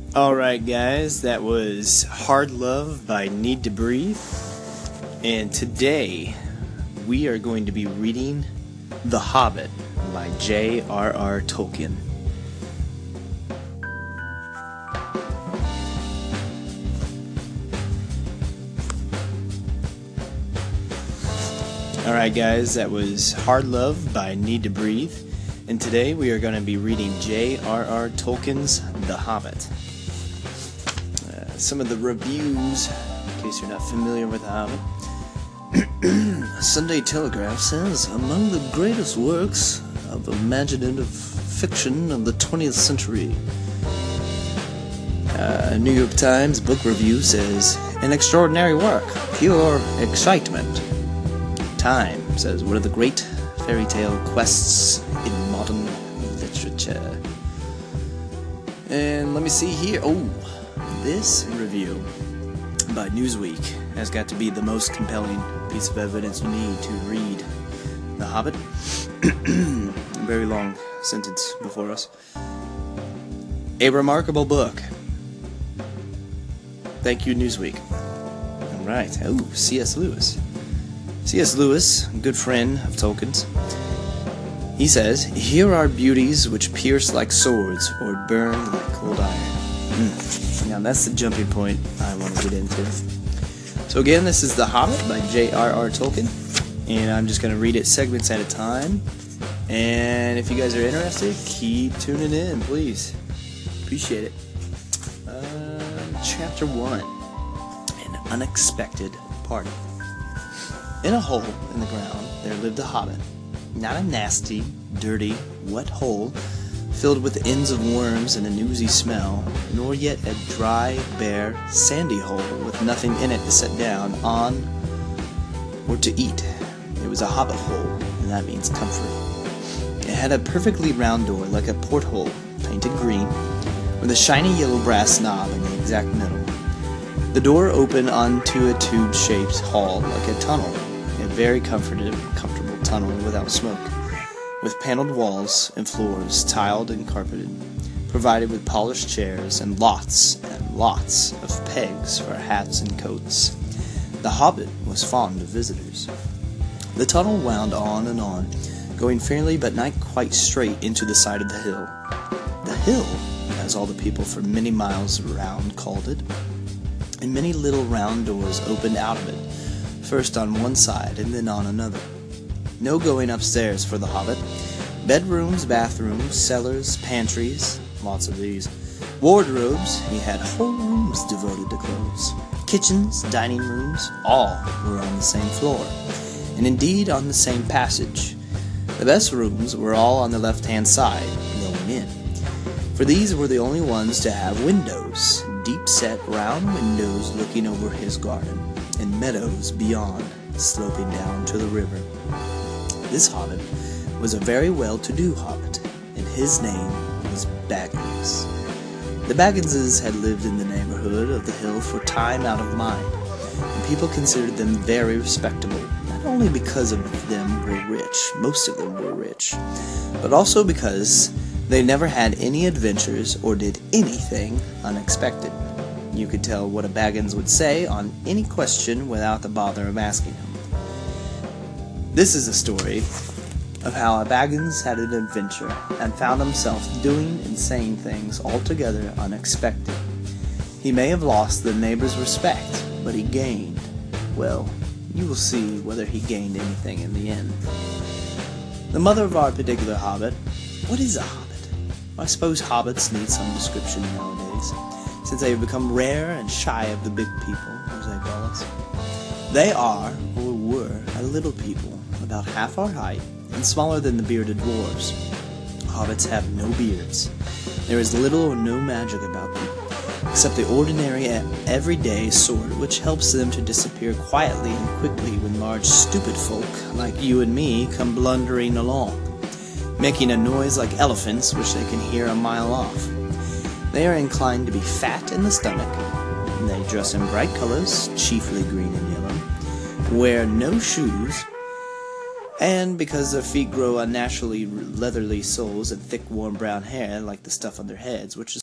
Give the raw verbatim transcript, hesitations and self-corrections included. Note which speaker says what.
Speaker 1: Alright guys, that was Hard Love by Need to Breathe, and today we are going to be reading The Hobbit by J R R Tolkien. Alright guys, that was Hard Love by Need to Breathe, and today we are going to be reading J R R Tolkien's The Hobbit. Some of the reviews, in case you're not familiar with The Hobbit. Sunday Telegraph says, among the greatest works of imaginative fiction of the twentieth century. Uh, New York Times Book Review says, an extraordinary work, pure excitement. Time says, one of the great fairy tale quests in modern literature. And let me see here. Oh. This review by Newsweek has got to be the most compelling piece of evidence you need to read The Hobbit. A very long sentence before us. A remarkable book. Thank you, Newsweek. Alright, oh, C S Lewis. C S Lewis, good friend of Tolkien's. He says, here are beauties which pierce like swords or burn like cold iron. Mm. Now that's the jumping point I want to get into. So again, this is The Hobbit by J R R Tolkien, and I'm just going to read it segments at a time. And if you guys are interested, keep tuning in, please. Appreciate it. Uh, chapter one, An Unexpected Party. In a hole in the ground, there lived a hobbit. Not a nasty, dirty, wet hole filled with ends of worms and an oozy smell, nor yet a dry, bare, sandy hole with nothing in it to sit down on or to eat. It was a hobbit hole, and that means comfort. It had a perfectly round door like a porthole, painted green, with a shiny yellow brass knob in the exact middle. The door opened onto a tube-shaped hall like a tunnel, a very comfortable, comfortable tunnel without smoke, with paneled walls and floors tiled and carpeted, provided with polished chairs and lots and lots of pegs for hats and coats. The hobbit was fond of visitors. The tunnel wound on and on, going fairly but not quite straight into the side of the hill. The hill, as all the people for many miles around called it, and many little round doors opened out of it, first on one side and then on another. No going upstairs for the hobbit. Bedrooms, bathrooms, cellars, pantries, lots of these. Wardrobes, he had whole rooms devoted to clothes. Kitchens, dining rooms, all were on the same floor, and indeed on the same passage. The best rooms were all on the left-hand side, going in, for these were the only ones to have windows, deep-set round windows looking over his garden, and meadows beyond, sloping down to the river. This hobbit was a very well-to-do hobbit, and his name was Baggins. The Bagginses had lived in the neighborhood of the hill for time out of mind, and people considered them very respectable, not only because of them were rich, most of them were rich, but also because they never had any adventures or did anything unexpected. You could tell what a Baggins would say on any question without the bother of asking him. This is a story of how a Baggins had an adventure and found himself doing and saying things altogether unexpected. He may have lost the neighbor's respect, but he gained, well, you will see whether he gained anything in the end. The mother of our particular hobbit. What is a hobbit? I suppose hobbits need some description nowadays, since they have become rare and shy of the big people, as they call us. They are, or were, a little people, about half our height, and smaller than the bearded dwarves. Hobbits have no beards. There is little or no magic about them, except the ordinary everyday sort which helps them to disappear quietly and quickly when large stupid folk like you and me come blundering along, making a noise like elephants which they can hear a mile off. They are inclined to be fat in the stomach, and they dress in bright colors, chiefly green and yellow, wear no shoes, and because their feet grow unnaturally leathery soles and thick warm brown hair like the stuff on their heads, which is